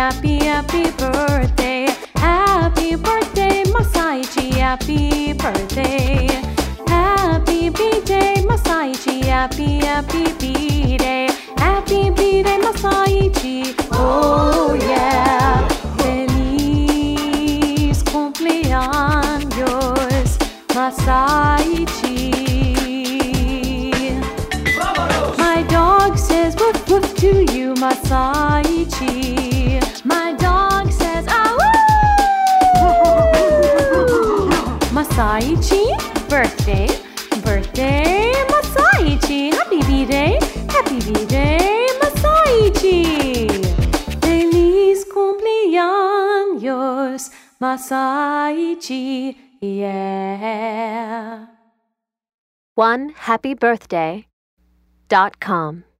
happy, happy birthday. Happy birthday, Masaichi, happy birthday. Happy B-Day, Masaichi, happy, happy B-Day. Happy B-Day, Masaichi, oh yeah. Feliz cumpleaños, Masaichi. My dog says woof woof to you, Masaichi. My dog says ah woo. Masaichi, birthday, birthday, Masaichi. Happy B-Day, happy B-Day, Masaichi. Feliz cumpleaños, Masaichi, yeah. OneHappyBirthday.com